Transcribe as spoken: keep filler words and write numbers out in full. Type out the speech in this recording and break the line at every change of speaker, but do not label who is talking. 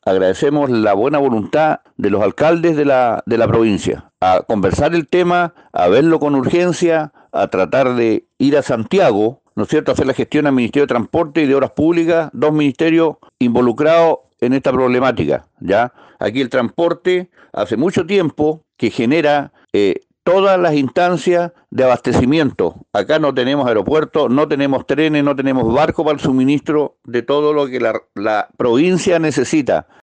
agradecemos la buena voluntad de los alcaldes de la, de la provincia a conversar el tema, a verlo con urgencia, a tratar de ir a Santiago, ¿no es cierto?, a hacer la gestión al Ministerio de Transporte y de Obras Públicas, dos ministerios involucrados en esta problemática, ¿ya? Aquí el transporte hace mucho tiempo que genera eh, todas las instancias de abastecimiento. Acá no tenemos aeropuertos, no tenemos trenes, no tenemos barcos para el suministro de todo lo que la, la provincia necesita.